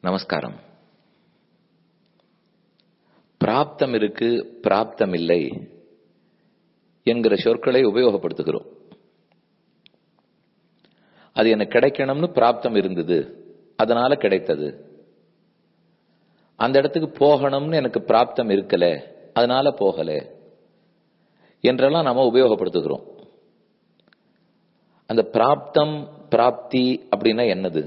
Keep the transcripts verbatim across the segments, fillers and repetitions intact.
நமஸ்காரம். பிராப்தம் இருக்கு, பிராப்தம் இல்லை என்கிற சொற்களை உபயோகப்படுத்துகிறோம். அது எனக்கு கிடைக்கணும்னு பிராப்தம் இருந்தது, அதனால கிடைத்தது. அந்த இடத்துக்கு போகணும்னு எனக்கு பிராப்தம் இருக்கல, அதனால போகல என்றெல்லாம் நாம உபயோகப்படுத்துகிறோம். அந்த பிராப்தம் பிராப்தி அப்படின்னா என்னது?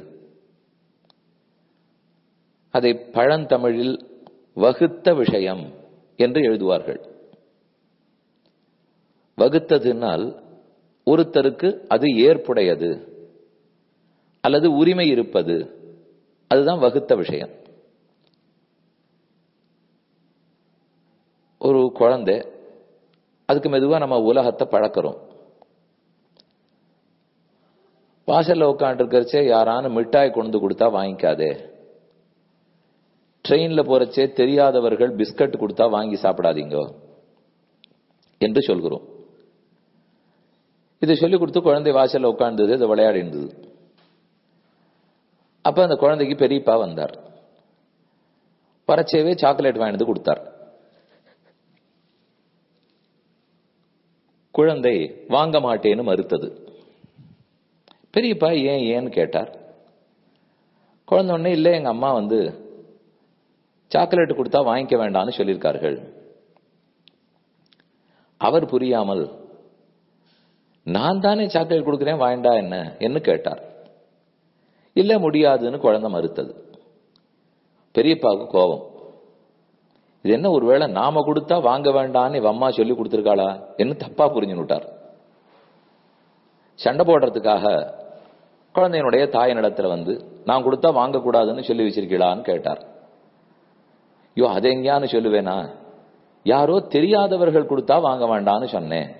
அதை பழந்தமிழில் வகுத்த விஷயம் என்று எழுதுவார்கள். வகுத்ததுனால் ஒருத்தருக்கு அது ஏற்புடையது அல்லது உரிமை இருப்பது, அதுதான் வகுத்த விஷயம். ஒரு குழந்தை, அதுக்கு மெதுவா நம்ம உலகத்தை பழக்கிறோம். வாசல்ல உட்காந்து இருக்கிறச்சே யாரான மிட்டாய் கொண்டு கொடுத்தா வாங்கிக்காதே, ட்ரெயின்ல போறச்சே தெரியாதவர்கள் பிஸ்கட் கொடுத்தா வாங்கி சாப்பிடாதீங்க என்று சொல்கிறோம். இதை சொல்லிக் கொடுத்து குழந்தை வாசல்ல உட்கார்ந்தது, இதை விளையாடி இருந்தது. அப்ப அந்த குழந்தைக்கு பெரியப்பா வந்தார். பறச்சேவே சாக்லேட் வாங்கிட்டு கொடுத்தார். குழந்தை வாங்க மாட்டேன்னு மறுத்தது. பெரியப்பா ஏன் ஏன்னு கேட்டார். குழந்தை ஒண்ணே இல்லை, எங்க அம்மா வந்து சாக்லேட் கொடுத்தா வாங்கிக்க வேண்டாம்னு சொல்லியிருக்கார்கள். அவர் புரியாமல், நான் தானே சாக்லேட் கொடுக்கிறேன், வாண்டா என்ன என்று கேட்டார். இல்ல முடியாதுன்னு குழந்தை மறுத்தது. பெரியப்பாவுக்கு கோபம். இது என்ன, ஒருவேளை நாம கொடுத்தா வாங்க வேண்டான்னு இவ அம்மா சொல்லி கொடுத்திருக்காளா என்ன தப்பா புரிஞ்சுட்டார். சண்டை போடுறதுக்காக குழந்தையினுடைய தாயினிடத்துல வந்து, நான் கொடுத்தா வாங்க கூடாதுன்னு சொல்லி வச்சிருக்கீளான்னு கேட்டார். ஐயோ அதை எங்கேயான்னு சொல்லுவேனா, யாரோ தெரியாதவர்கள் கொடுத்தா வாங்க வேண்டான்னு சொன்னேன்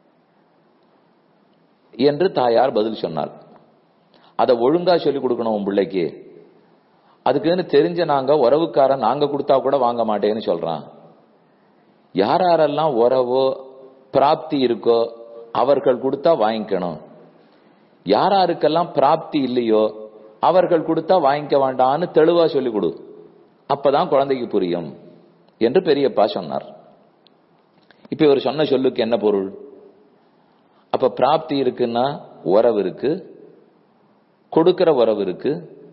என்று தாயார் பதில் சொன்னார். அதை ஒழுங்கா சொல்லி கொடுக்கணும் உன் பிள்ளைக்கு. அதுக்குன்னு தெரிஞ்ச நாங்க உறவுக்காரன், நாங்க கொடுத்தா கூட வாங்க மாட்டேன்னு சொல்றான். யார் யாரெல்லாம் உறவோ பிராப்தி இருக்கோ அவர்கள் கொடுத்தா வாங்கிக்கணும், யார் யாருக்கெல்லாம் பிராப்தி இல்லையோ அவர்கள் கொடுத்தா வாங்கிக்க வேண்டான்னு தெளிவா சொல்லி கொடு, அப்பதான் குழந்தைக்கு புரியும் என்று பெரியப்பா சொன்னார். இப்ப இவர் சொன்ன சொல்லுக்கு என்ன பொருள்? அப்ப பிராப்தி இருக்குன்னா உறவு இருக்கு, கொடுக்கிற உறவு இருக்கு,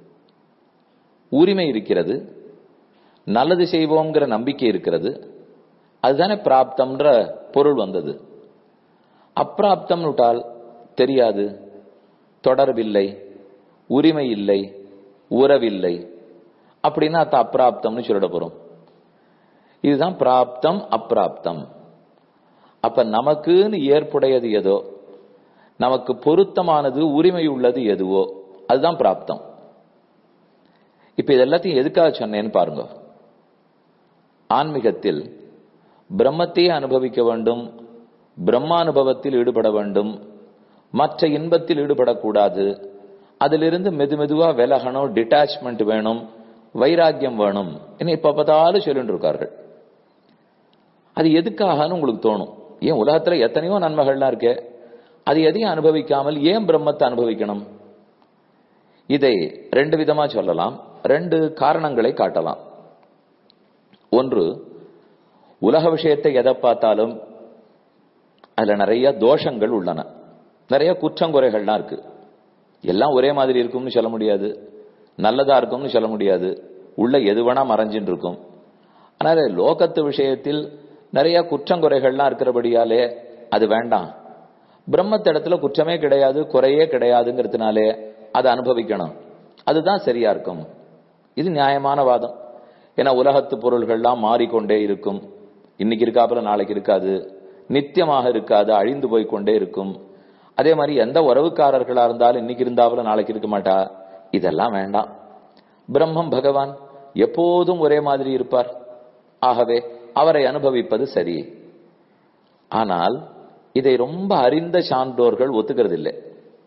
உரிமை இருக்கிறது, நல்லது செய்வோங்கிற நம்பிக்கை இருக்கிறது. அதுதானே பிராப்தம்ன்ற பொருள் வந்தது. அப்பிராப்தம் விட்டால் தெரியாது, தொடர்பில்லை, உரிமை இல்லை, உறவில்லை, அப்படின்னா அது அப்பிராப்தம்னு சொல்லிட போறோம். இதுதான் பிராப்தம் அப்பிராப்தம். அப்ப நமக்குன்னு ஏற்புடையது எதோ, நமக்கு பொருத்தமானது உரிமை உள்ளது எதுவோ அதுதான் பிராப்தம். இப்ப இதெல்லாத்தையும் எதுக்காக சொன்னேன்னு பாருங்க. ஆன்மீகத்தில் பிரம்மத்தையே அனுபவிக்க வேண்டும், பிரம்மானுபவத்தில் ஈடுபட வேண்டும், மற்ற இன்பத்தில் ஈடுபடக்கூடாது, அதிலிருந்து மெது மெதுவா விலகணும், டிட்டாச்மெண்ட் வேணும், வைராக்கியம் வேணும், என்ன இப்ப பார்த்தாலும் சொல்லிட்டு இருக்கார்கள். அது எதுக்காகனு உங்களுக்கு தோணும். ஏன் உலகத்துல எத்தனையோ நன்மைகள்லாம் இருக்கே, அது எதையும் அனுபவிக்காமல் ஏன் பிரம்மத்தை அனுபவிக்கணும்? இதை ரெண்டு விதமா சொல்லலாம், ரெண்டு காரணங்களை காட்டலாம். ஒன்று, உலக விஷயத்தை எதை பார்த்தாலும் அதுல நிறைய தோஷங்கள் உள்ளன, நிறைய குற்றங்குறைகள்லாம் இருக்கு. எல்லாம் ஒரே மாதிரி இருக்கும்னு சொல்ல முடியாது, நல்லதா இருக்கும்னு சொல்ல முடியாது, உள்ள எது வேணா மறைஞ்சின்னு இருக்கும். ஆனால் லோகத்து விஷயத்தில் நிறைய குற்றங்குறைகள்லாம் இருக்கிறபடியாலே அது வேண்டாம். பிரம்மத்திடத்துல குற்றமே கிடையாது, குறையே கிடையாதுங்கிறதுனாலே அதை அனுபவிக்கணும், அதுதான் சரியா இருக்கும். இது நியாயமான வாதம். ஏன்னா உலகத்து பொருள்கள்லாம் மாறிக்கொண்டே இருக்கும், இன்னைக்கு இருக்காப்புல நாளைக்கு இருக்காது, நித்தியமாக இருக்காது, அழிந்து போய்கொண்டே இருக்கும். அதே மாதிரி எந்த உறவுக்காரர்களா இருந்தாலும் இன்னைக்கு இருந்தாப்புல நாளைக்கு இருக்க மாட்டா, இதெல்லாம் வேண்டாம். பிரம்மம் பகவான் எப்போதும் ஒரே மாதிரி இருப்பார், ஆகவே அவரை அனுபவிப்பது சரி. ஆனால் இதை ரொம்ப அறிந்த சான்றோர்கள் ஒத்துக்கிறது இல்லை.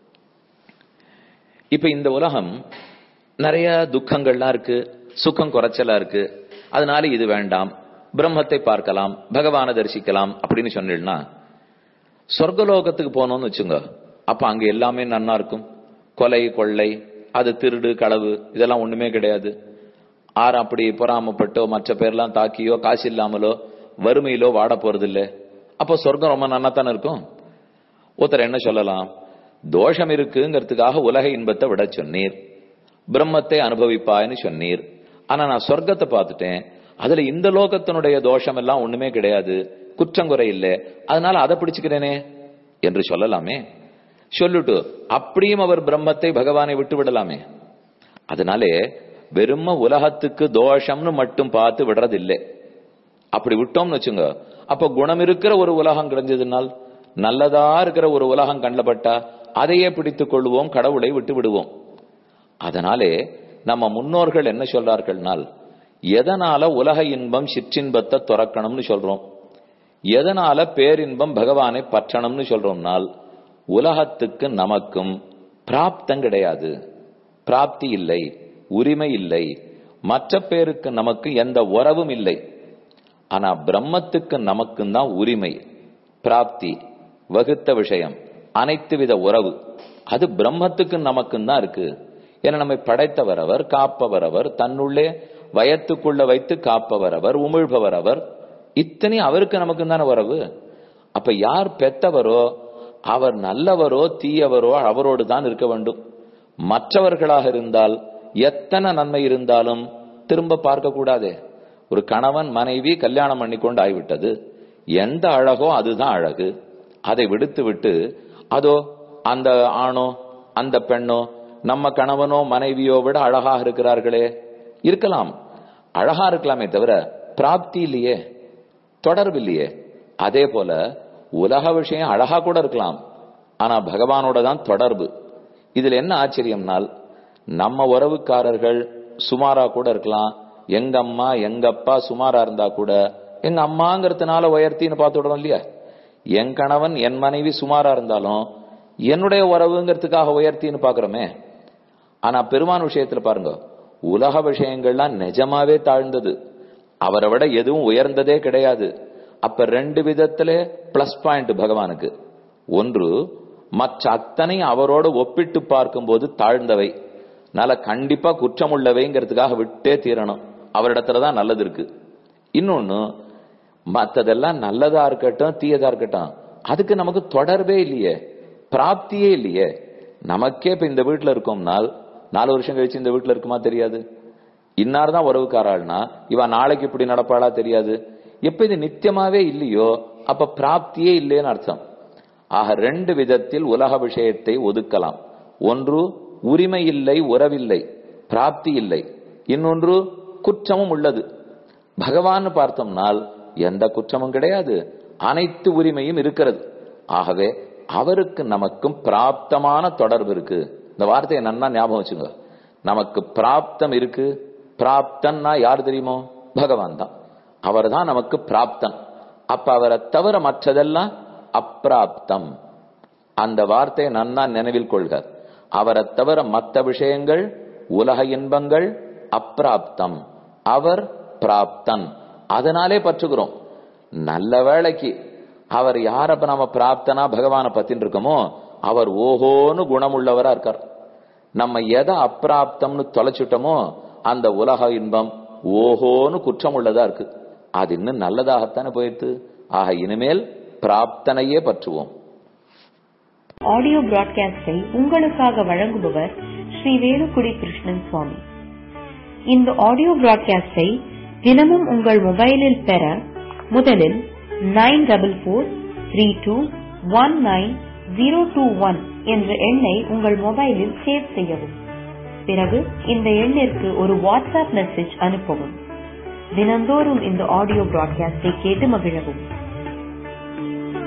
இப்ப இந்த உலகம் நிறைய துக்கங்கள்லாம் இருக்கு, சுகம் குறைச்சலா இருக்கு, அதனால இது வேண்டாம், பிரம்மத்தை பார்க்கலாம், பகவானை தரிசிக்கலாம் அப்படின்னு சொன்னா, சொர்க்கலோகத்துக்கு போனோம்னு வச்சுங்க, அப்ப அங்க எல்லாமே நன்னா இருக்கும். கொலை கொள்ளை, அது திருடு களவு இதெல்லாம் ஒண்ணுமே கிடையாது. ஆறு அப்படி பொறாமப்பட்டோ மற்ற பேர்லாம் தாக்கியோ காசு இல்லாமலோ வறுமையிலோ வாட போறது இல்லை. அப்போ சொர்க்கம் ரொம்ப நன்னா தானே இருக்கும். ஒருத்தர் என்ன சொல்லலாம், தோஷம் இருக்குங்கிறதுக்காக உலக இன்பத்தை விட சொன்னீர், பிரம்மத்தை அனுபவிப்பாய்னு சொன்னீர். ஆனா நான் சொர்க்கத்தை பார்த்துட்டேன், அதுல இந்த லோகத்தினுடைய தோஷம் எல்லாம் ஒண்ணுமே கிடையாது, குற்றங்குறை இல்லை, அதனால அதை பிடிச்சுக்கிறேனே என்று சொல்லலாமே. சொல்லிட்டு அப்படியும் அவர் பிரம்மத்தை பகவானை விட்டு விடலாமே. அதனாலே வெறும உலகத்துக்கு தோஷம்னு மட்டும் பார்த்து விடுறதில்லை. அப்படி விட்டோம்னு வச்சுங்க, அப்ப குணம் இருக்கிற ஒரு உலகம் கிடைஞ்சதுனால், நல்லதா இருக்கிற ஒரு உலகம் கண்டப்பட்டா அதையே பிடித்துக் கொள்வோம், கடவுளை விட்டு விடுவோம். அதனாலே நம்ம முன்னோர்கள் என்ன சொல்றார்கள்னால், எதனால உலக இன்பம் சிற்றின்பத்தை துறக்கணும்னு சொல்றோம், எதனால பேரின்பம் பகவானை பற்றணும்னு சொல்றோம்னால், உலகத்துக்கு நமக்கும் பிராப்தம் கிடையாது, பிராப்தி இல்லை, உரிமை இல்லை, மற்ற பேருக்கு நமக்கு எந்த உறவும் இல்லை. ஆனா பிரம்மத்துக்கு நமக்கும் தான் உரிமை, பிராப்தி, வகுத்த விஷயம், அனைத்து வித உறவு. அது பிரம்மத்துக்கு நமக்கும் தான் இருக்கு. ஏன்னா நம்மை படைத்தவர் அவர், காப்பவர் அவர், தன்னுள்ளே வயத்துக்குள்ள வைத்து காப்பவர் அவர், உமிழ்பவர் அவர். இத்தனை அவருக்கு நமக்கு தானே உறவு. அப்ப யார் பெத்தவரோ அவர் நல்லவரோ தீயவரோ அவரோடு தான் இருக்க வேண்டும். மற்றவர்களாக இருந்தால் எத்தனை நன்மை இருந்தாலும் திரும்ப பார்க்க கூடாதே. ஒரு கணவன் மனைவி கல்யாணம் பண்ணி கொண்டு ஆகிவிட்டது, எந்த அழகோ அதுதான் அழகு. அதை விடுத்து விட்டு அதோ அந்த ஆணோ அந்த பெண்ணோ நம்ம கணவனோ மனைவியோ விட அழகாக இருக்கிறார்களே, இருக்கலாம், அழகா இருக்கலாமே தவிர பிராப்தி இல்லையே, தொடர்பு இல்லையே. அதே போல உலக விஷயம் அழகா கூட இருக்கலாம், ஆனா பகவானோட தான் தொடர்பு. இதுல என்ன ஆச்சரியம்னால், நம்ம உறவுக்காரர்கள் சுமாரா கூட இருக்கலாம், எங்க அம்மா எங்க அப்பா சுமாரா இருந்தா கூட எங்க அம்மாங்கிறதுனால உயர்த்தின்னு பார்த்து விடுறோம் இல்லையா. என் கணவன் என் மனைவி சுமாரா இருந்தாலும் என்னுடைய உறவுங்கிறதுக்காக உயர்த்தின்னு பாக்குறோமே. ஆனா பெருமான் விஷயத்துல பாருங்க, உலக விஷயங்கள்லாம் நிஜமாவே தாழ்ந்தது, அவரை விட எதுவும் உயர்ந்ததே கிடையாது. அப்ப ரெண்டு விதத்துல பிளஸ் பாயிண்ட் பகவானுக்கு. ஒன்று, மற்ற அத்தனை அவரோடு ஒப்பிட்டு பார்க்கும் போது தாழ்ந்தவை, நல்ல கண்டிப்பா குற்றம் உள்ளவைங்கிறதுக்காக விட்டே தீரணும், அவரிடத்துலதான் நல்லது இருக்கு. இன்னொன்னு, மற்றதெல்லாம் நல்லதா இருக்கட்டும் தீயதா இருக்கட்டும் அதுக்கு நமக்கு தொடர்பே இல்லையே, பிராப்தியே இல்லையே. நமக்கே இப்ப இந்த வீட்டுல இருக்கோம்னால் நாலு வருஷம் கழிச்சு இந்த வீட்டுல இருக்குமா தெரியாது. இன்னார்தான் உறவுக்காராள்னா இவன் நாளைக்கு இப்படி நடப்பாளா தெரியாது. எப்ப இது நித்தியமாவே இல்லையோ அப்ப பிராப்தியே இல்லைன்னு அர்த்தம். ஆக ரெண்டு விதத்தில் உலக விஷயத்தை ஒதுக்கலாம். ஒன்று, உரிமை இல்லை, உறவில்லை, பிராப்தி இல்லை. இன்னொன்று, குற்றமும் உள்ளது. பகவான் பார்த்தோம்னால் எந்த குற்றமும் கிடையாது, அனைத்து உரிமையும் இருக்கிறது. ஆகவே அவருக்கு நமக்கும் பிராப்தமான தொடர்பு இருக்கு. இந்த வார்த்தையை நன்னா ஞாபகம் வச்சுங்க. நமக்கு பிராப்தம் இருக்கு. பிராப்தன்னா யார் தெரியுமோ? பகவான் தான். அவர் தான் நமக்கு பிராப்தன். அப்ப அவரை தவிர மற்றதெல்லாம் அப்பிராப்தம். அந்த வார்த்தையை நன்னா நினைவில் கொள்க. அவரை தவிர மற்ற விஷயங்கள், உலக இன்பங்கள் அப்பிராப்தம், அவர் பிராப்தன். அதனாலே பற்றுகிறோம். நல்ல வேளைக்கு அவர் யாரப்ப நாம பிராப்தனா பகவானை பத்தின்னு இருக்கோமோ அவர் ஓஹோன்னு குணமுள்ளவரா இருக்கார். நம்ம எதை அப்பிராப்தம்னு தொலைச்சிட்டோமோ அந்த உலக இன்பம் ஓஹோன்னு குற்றம் உள்ளதா இருக்கு. அது இன்னும் நல்லதாகத்தானே போயிடுது. ஆக இனிமேல் பிராப்தனையே பற்றுவோம். ஆடியோ பிராட்காஸ்டை உங்களுக்காக வழங்குபவர் ஸ்ரீ வேலுக்குடி கிருஷ்ணன் சுவாமி. இந்த ஆடியோ பிராட்காஸ்டை தினமும் உங்கள் மொபைலில் பெற முதலில் nine double four three two one nine zero two one என்ற எண்ணை உங்கள் மொபைலில் சேவ் செய்யவும். பிறகு இந்த எண்ணிற்கு ஒரு வாட்ஸ்அப் மெசேஜ் அனுப்பவும். தினந்தோறும் இந்த ஆடியோ பிராட்காஸ்டை கேட்டு மகிழவும்.